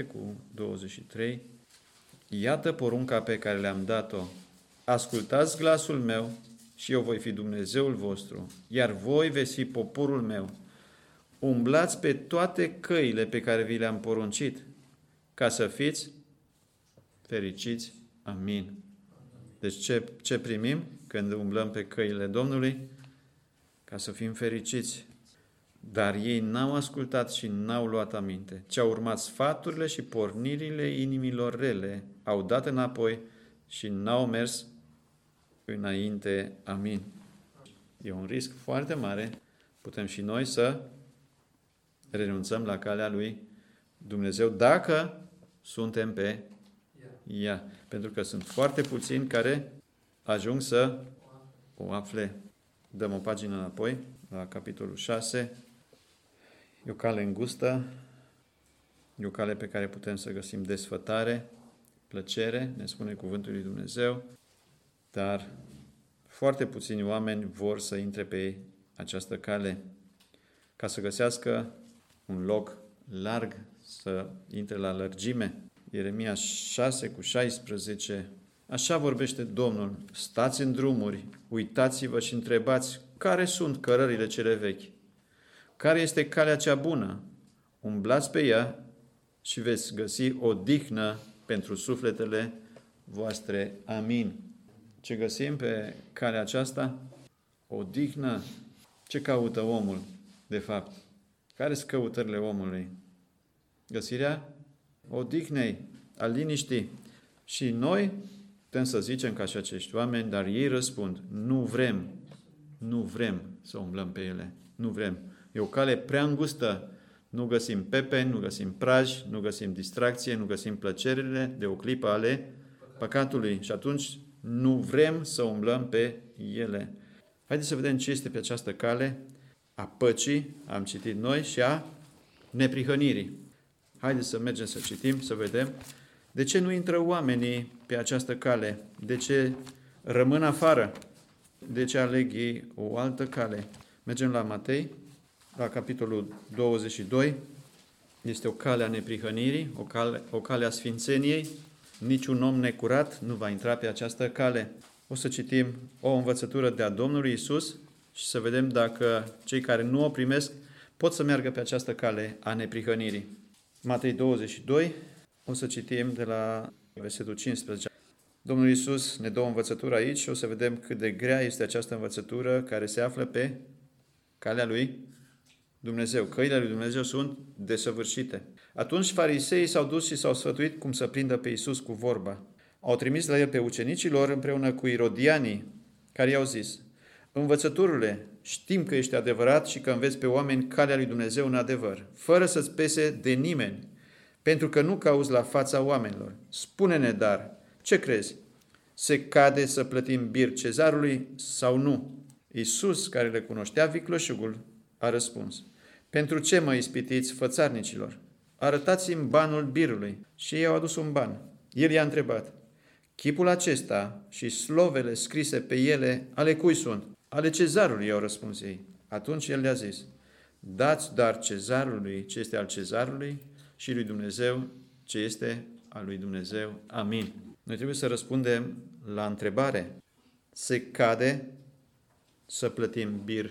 7:23. Iată porunca pe care le-am dat-o. Ascultați glasul meu și eu voi fi Dumnezeul vostru, iar voi veți fi poporul meu. Umblați pe toate căile pe care vi le-am poruncit, ca să fiți fericiți. Amin. Deci ce primim când umblăm pe căile Domnului? Ca să fim fericiți. Dar ei n-au ascultat și n-au luat aminte, ci au urmat sfaturile și pornirile inimilor rele, au dat înapoi și n-au mers înainte. Amin. E un risc foarte mare. Putem și noi să renunțăm la calea lui Dumnezeu dacă suntem pe ea. Pentru că sunt foarte puțini care ajung să o afle. Dăm o pagină înapoi, la capitolul 6. E o cale îngustă, e o cale pe care putem să găsim desfătare, plăcere, ne spune cuvântul lui Dumnezeu, dar foarte puțini oameni vor să intre pe această cale ca să găsească un loc larg, să intre la lărgime. Ieremia 6:16. Așa vorbește Domnul, stați în drumuri, uitați-vă și întrebați care sunt cărările cele vechi. Care este calea cea bună? Umblați pe ea și veți găsi odihnă pentru sufletele voastre. Amin. Ce găsim pe calea aceasta? Odihnă. Ce caută omul, de fapt? Care sunt căutările omului? Găsirea odihnei, a liniștii. Și noi putem să zicem ca și acești oameni, dar ei răspund, nu vrem să umblăm pe ele. Nu vrem. E o cale prea îngustă. Nu găsim pepeni, nu găsim praji, nu găsim distracție, nu găsim plăcerile de o clipă ale păcatului. Și atunci nu vrem să umblăm pe ele. Haideți să vedem ce este pe această cale a păcii, am citit noi, și a neprihănirii. Haideți să mergem să citim, să vedem de ce nu intră oamenii pe această cale, de ce rămân afară, de ce aleg ei o altă cale. Mergem la Matei, la capitolul 22, este o cale a neprihănirii, o cale a sfințeniei. Niciun om necurat nu va intra pe această cale. O să citim o învățătură de a Domnului Iisus și să vedem dacă cei care nu o primesc pot să meargă pe această cale a neprihănirii. Matei 22, o să citim de la versetul 15. Domnul Iisus ne dă o învățătură aici și o să vedem cât de grea este această învățătură care se află pe calea lui Dumnezeu. Căile lui Dumnezeu sunt desăvârșite. Atunci fariseii s-au dus și s-au sfătuit cum să prindă pe Iisus cu vorba. Au trimis la el pe ucenicilor împreună cu irodianii, care i-au zis, învățătorule, știm că ești adevărat și că înveți pe oameni calea lui Dumnezeu în adevăr, fără să-ți pese de nimeni, pentru că nu cauți la fața oamenilor. Spune-ne dar, ce crezi? Se cade să plătim bir cezarului sau nu? Iisus, care le cunoștea vicleșugul, a răspuns, pentru ce mă ispitiți, fățarnicilor? Arătați-mi banul birului. Și ei au adus un ban. El i-a întrebat, chipul acesta și slovele scrise pe ele, ale cui sunt? Ale cezarului, i-au răspuns ei. Atunci el le-a zis, dați dar cezarului ce este al cezarului și lui Dumnezeu ce este al lui Dumnezeu. Amin. Noi trebuie să răspundem la întrebare. Se cade să plătim bir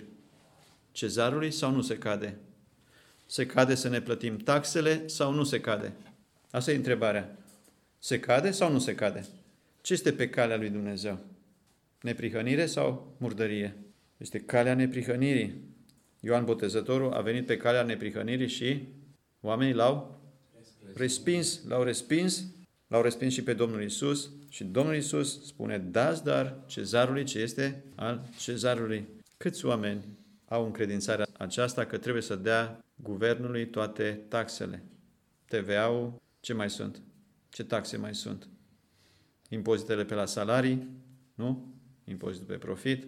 cezarului sau nu se cade? Se cade să ne plătim taxele sau nu se cade? Asta e întrebarea. Se cade sau nu se cade? Ce este pe calea lui Dumnezeu? Neprihănire sau murdărie? Este calea neprihănirii. Ioan Botezătorul a venit pe calea neprihănirii și oamenii l-au respins. L-au respins și pe Domnul Iisus. Și Domnul Iisus spune, dați dar cezarului ce este al cezarului. Câți oameni au încredințarea aceasta că trebuie să dea guvernului toate taxele? TVA-ul, ce mai sunt? Ce taxe mai sunt? Impozitele pe la salarii, nu? Impozitul pe profit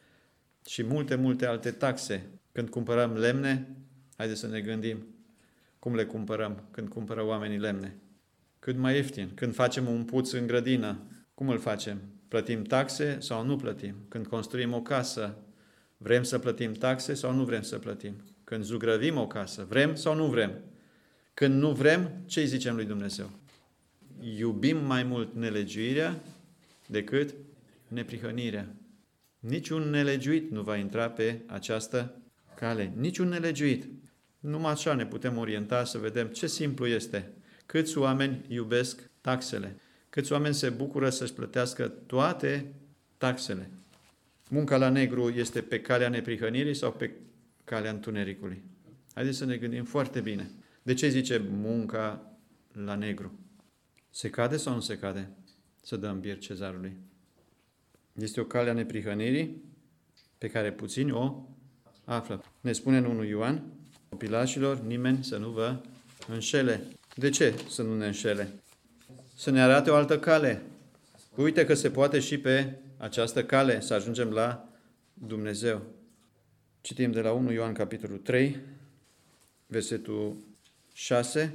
și multe alte taxe. Când cumpărăm lemne, haideți să ne gândim cum le cumpărăm când cumpără oamenii lemne. Cât mai ieftin. Când facem un puț în grădină, cum îl facem? Plătim taxe sau nu plătim? Când construim o casă, vrem să plătim taxe sau nu vrem să plătim? Când zugrăvim o casă, vrem sau nu vrem? Când nu vrem, ce îi zicem lui Dumnezeu? Iubim mai mult nelegiuirea decât neprihănirea. Niciun nelegiuit nu va intra pe această cale. Niciun nelegiuit. Numai așa ne putem orienta să vedem ce simplu este. Câți oameni iubesc taxele? Câți oameni se bucură să-și plătească toate taxele? Munca la negru este pe calea neprihănirii sau pe calea întunericului? Haideți să ne gândim foarte bine. De ce zice munca la negru? Se cade sau nu se cade să dăm bir cezarului? Este o cale a neprihănirii pe care puțini o află. Ne spune în 1 Ioan, copilașilor, nimeni să nu vă înșele. De ce să nu ne înșele? Să ne arate o altă cale. Uite că se poate și pe această cale să ajungem la Dumnezeu. Citim de la 1 Ioan, capitolul 3, versetul 6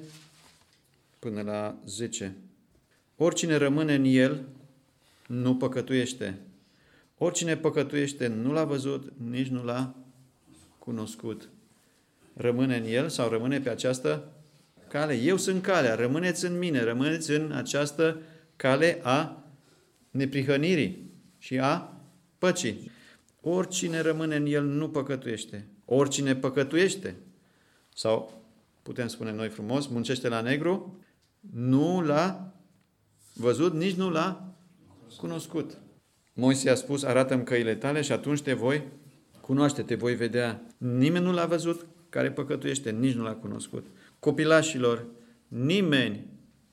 până la 10. Oricine rămâne în El nu păcătuiește. Oricine păcătuiește nu l-a văzut, nici nu l-a cunoscut. Rămâne în El sau rămâne pe această cale. Eu sunt calea, rămâneți în mine, rămâneți în această cale a neprihănirii și a păcii. Oricine rămâne în El nu păcătuiește. Oricine păcătuiește, sau putem spune noi frumos, muncește la negru, nu l-a văzut, nici nu l-a cunoscut. Moise a spus, arată-mi căile tale și atunci te voi cunoaște, te voi vedea. Nimeni nu l-a văzut care păcătuiește, nici nu l-a cunoscut. Copilașilor, nimeni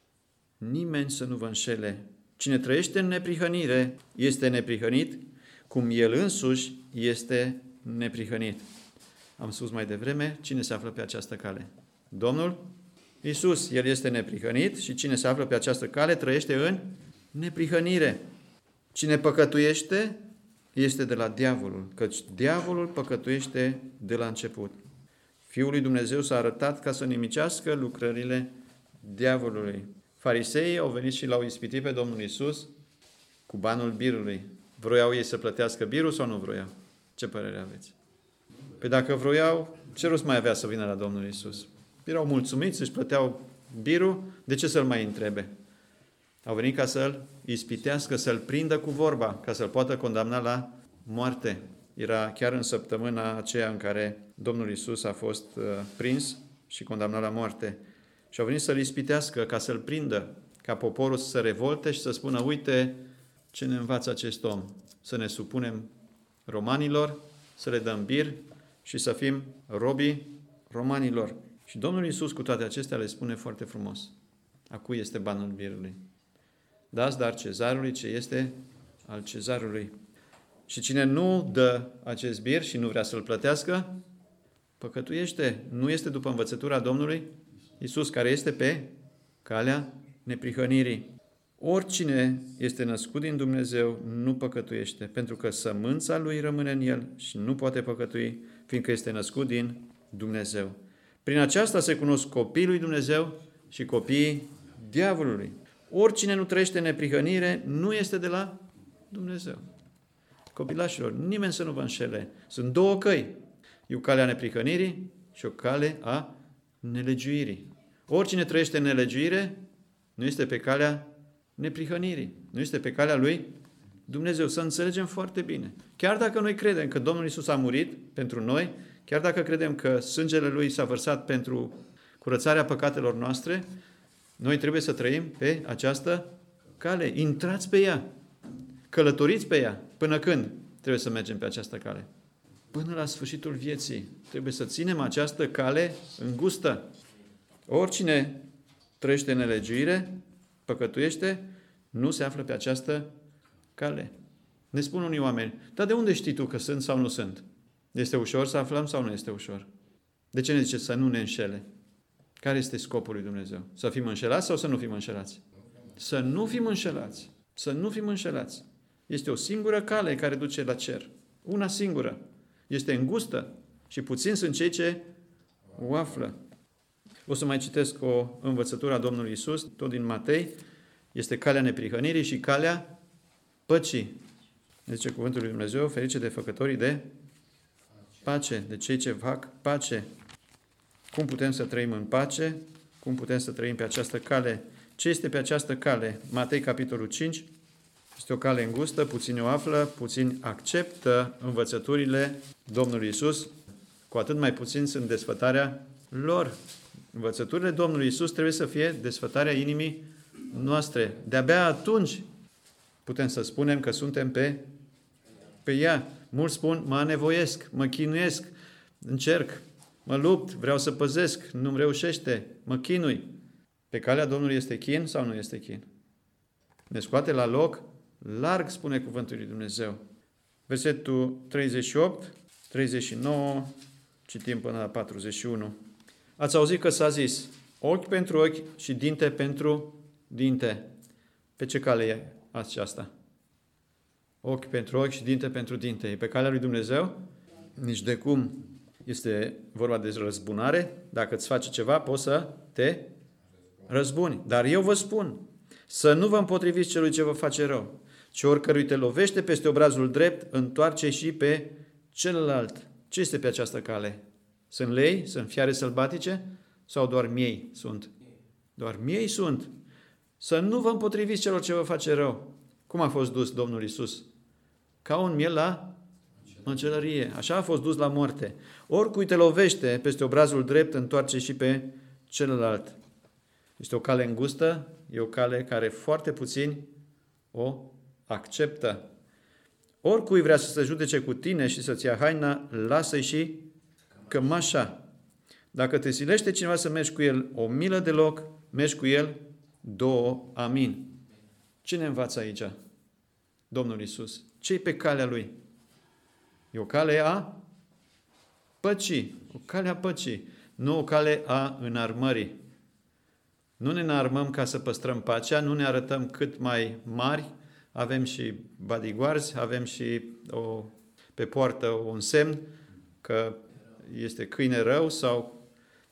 să nu vă înșele. Cine trăiește în neprihănire este neprihănit, cum el însuși este neprihănit. Am spus mai devreme, cine se află pe această cale? Domnul Iisus, El este neprihănit și cine se află pe această cale trăiește în neprihănire. Cine păcătuiește este de la diavolul, căci diavolul păcătuiește de la început. Fiul lui Dumnezeu s-a arătat ca să nimicească lucrările diavolului. Fariseii au venit și l-au ispitit pe Domnul Iisus cu banul birului. Vroiau ei să plătească birul sau nu vroiau? Ce părere aveți? Păi dacă vroiau, ce rost mai avea să vină la Domnul Iisus? Erau mulțumiți, își plăteau birul, de ce să-l mai întrebe? Au venit ca să-l ispitească, să-l prindă cu vorba, ca să-l poată condamna la moarte. Era chiar în săptămâna aceea în care Domnul Iisus a fost prins și condamnat la moarte. Și au venit să-l ispitească, ca să-l prindă, ca poporul să se revolte și să spună, uite ce ne învață acest om, să ne supunem romanilor, să le dăm bir și să fim robii romanilor. Și Domnul Iisus cu toate acestea le spune foarte frumos, a cui este banul birului? Dați dar cezarului ce este al cezarului. Și cine nu dă acest bir și nu vrea să-l plătească, păcătuiește. Nu este după învățătura Domnului Iisus, care este pe calea neprihănirii. Oricine este născut din Dumnezeu nu păcătuiește, pentru că sămânța lui rămâne în el și nu poate păcătui, fiindcă este născut din Dumnezeu. Prin aceasta se cunosc copiii lui Dumnezeu și copiii diavolului. Oricine nu trăiește în neprihănire nu este de la Dumnezeu. Copilașilor, nimeni să nu vă înșele. Sunt două căi. E o cale a neprihănirii și o cale a nelegiuirii. Oricine trăiește în nelegiuire nu este pe calea neprihănirii. Nu este pe calea lui Dumnezeu. Să înțelegem foarte bine. Chiar dacă noi credem că Domnul Iisus a murit pentru noi, chiar dacă credem că sângele Lui s-a vărsat pentru curățarea păcatelor noastre, Noi trebuie să trăim pe această cale. Intrați pe ea. Călătoriți pe ea. Până când trebuie să mergem pe această cale? Până la sfârșitul vieții. Trebuie să ținem această cale îngustă. Oricine trăiește în nelegiuire, păcătuiește, nu se află pe această cale. Ne spun unii oameni, dar de unde știi tu că sunt sau nu sunt? Este ușor să aflăm sau nu este ușor? De ce ne zice să nu ne înșele? Care este scopul lui Dumnezeu? Să fim înșelați sau să nu fim înșelați? Să nu fim înșelați. Să nu fim înșelați. Este o singură cale care duce la cer. Una singură. Este îngustă și puțini sunt cei ce o află. O să mai citesc o învățătură a Domnului Iisus, tot din Matei. Este calea neprihănirii și calea păcii. Zice cuvântul lui Dumnezeu, ferice de făcătorii de pace, de cei ce fac pace. Cum putem să trăim în pace? Cum putem să trăim pe această cale? Ce este pe această cale? Matei, capitolul 5. Este o cale îngustă, puțini o află, puțini acceptă învățăturile Domnului Iisus, cu atât mai puțin sunt desfătarea lor. Învățăturile Domnului Iisus trebuie să fie desfătarea inimii noastre. De-abia atunci putem să spunem că suntem pe ea. Mulți spun, mă anevoiesc, mă chinuiesc, încerc, mă lupt, vreau să păzesc, nu-mi reușește, mă chinui. Pe calea Domnului este chin sau nu este chin? Ne scoate la loc larg, spune cuvântul lui Dumnezeu. Versetul 38, 39, citim până la 41. Ați auzit că s-a zis, ochi pentru ochi și dinte pentru dinte. Pe ce cale e aceasta? Ochi pentru ochi și dinte pentru dinte. E pe calea lui Dumnezeu? Nici de cum. Este vorba de răzbunare. Dacă îți face ceva, poți să te răzbuni. Dar eu vă spun, să nu vă împotriviți celui ce vă face rău, ci oricărui te lovește peste obrazul drept, întoarce și pe celălalt. Ce este pe această cale? Sunt lei? Sunt fiare sălbatice? Sau doar miei sunt? Doar miei sunt. Să nu vă împotriviți celor ce vă face rău. Cum a fost dus Domnul Iisus? Ca un miel la măcelărie. Așa a fost dus la moarte. Oricui te lovește peste obrazul drept, întoarce și pe celălalt. Este o cale îngustă, e o cale care foarte puțini o acceptă. Oricui vrea să se judece cu tine și să-ți ia haina, lasă-i și cămașa. Dacă te silește cineva să mergi cu el o milă de loc, mergi cu el 2. Amin. Ce ne învață aici Domnul Iisus? Ce-i pe calea Lui? E o cale a păcii. O cale a păcii. Nu o cale a înarmării. Nu ne înarmăm ca să păstrăm pacea, nu ne arătăm cât mai mari. Avem și bodyguards, avem și pe poartă un semn că este câine rău sau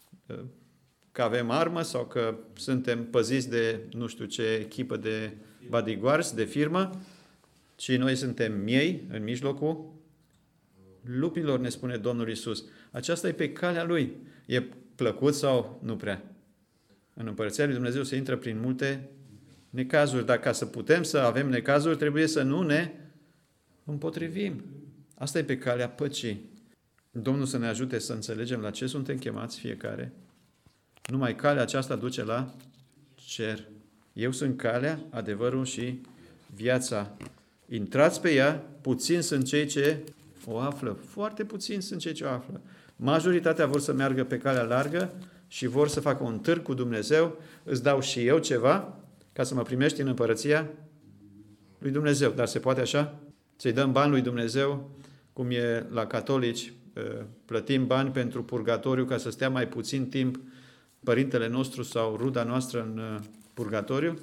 că avem armă sau că suntem păziți de nu știu ce echipă de bodyguards, de firmă, și noi suntem miei în mijlocul lupilor, ne spune Domnul Iisus. Aceasta e pe calea Lui. E plăcut sau nu prea? În Împărăția lui Dumnezeu se intră prin multe necazuri, dar ca să putem să avem necazuri, trebuie să nu ne împotrivim. Asta e pe calea păcii. Domnul să ne ajute să înțelegem la ce suntem chemați fiecare. Numai calea aceasta duce la cer. Eu sunt calea, adevărul și viața. Intrați pe ea, puțini sunt cei ce o află. Foarte puțini sunt cei ce o află. Majoritatea vor să meargă pe calea largă și vor să facă un târg cu Dumnezeu. Îți dau și eu ceva ca să mă primești în împărăția lui Dumnezeu. Dar se poate așa? Să-i dăm bani lui Dumnezeu, cum e la catolici, plătim bani pentru purgatoriu ca să stea mai puțin timp părintele nostru sau ruda noastră în purgatoriu?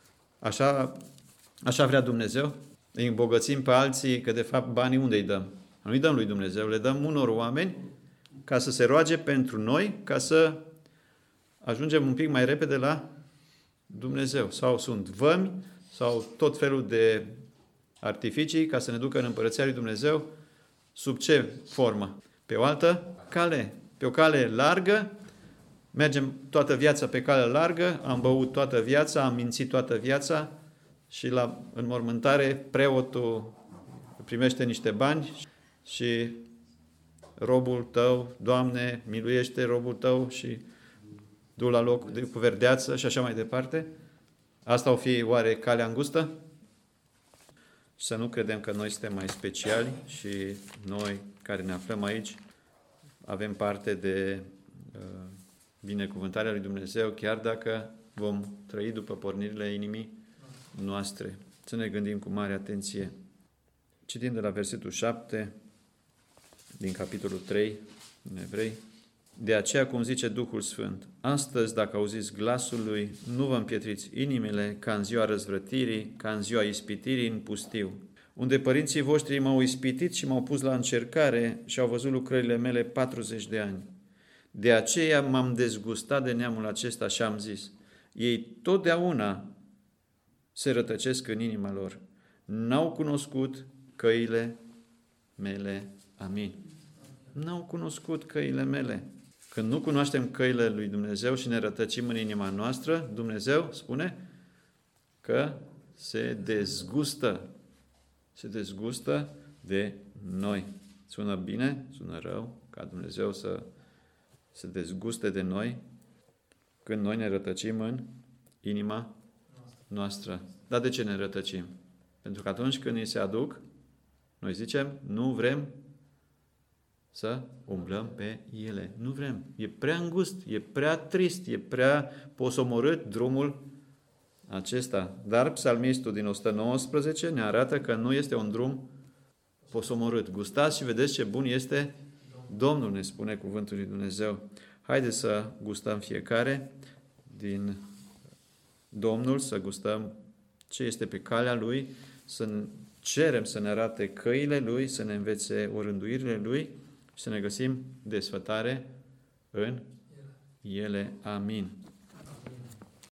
Așa vrea Dumnezeu? Îi îmbogățim pe alții, că de fapt banii unde îi dăm? Nu îi dăm lui Dumnezeu, le dăm unor oameni ca să se roage pentru noi, ca să ajungem un pic mai repede la Dumnezeu. Sau sunt vămi, sau tot felul de artificii ca să ne ducă în împărăția lui Dumnezeu. Sub ce formă? Pe o altă cale. Pe o cale largă, mergem toată viața pe cale largă, am băut toată viața, am mințit toată viața și la înmormântare preotul primește niște bani și robul tău, Doamne, miluiește robul tău, și du la loc cu verdeață și așa mai departe. Asta o fi oare calea îngustă? Și să nu credem că noi suntem mai speciali și noi care ne aflăm aici avem parte de binecuvântarea lui Dumnezeu, chiar dacă vom trăi după pornirile inimii noastre. Să ne gândim cu mare atenție. Citim de la versetul 7 din capitolul 3 în Evrei. De aceea, cum zice Duhul Sfânt, astăzi, dacă auziți glasul lui, nu vă împietriți inimile ca în ziua răzvrătirii, ca în ziua ispitirii în pustiu, unde părinții voștri m-au ispitit și m-au pus la încercare și au văzut lucrările mele 40 de ani. De aceea m-am dezgustat de neamul acesta și am zis, ei totdeauna se rătăcesc în inima lor. N-au cunoscut căile mele. Amin. N-au cunoscut căile mele. Când nu cunoaștem căile lui Dumnezeu și ne rătăcim în inima noastră, Dumnezeu spune că se dezgustă. Se dezgustă de noi. Sună bine, sună rău, ca Dumnezeu să se dezguste de noi când noi ne rătăcim în inima noastră. Dar de ce ne rătăcim? Pentru că atunci când ni se aduc, noi zicem, nu vrem să umblăm pe ele. Nu vrem. E prea îngust, e prea trist, e prea posomorât drumul acesta. Dar psalmistul din 119 ne arată că nu este un drum posomorât. Gustați și vedeți ce bun este Domnul, ne spune cuvântul lui Dumnezeu. Haideți să gustăm fiecare din Domnul, să gustăm ce este pe calea Lui, să cerem să ne arate căile Lui, să ne învețe orânduirile Lui și să ne găsim desfătare în ele. Amin.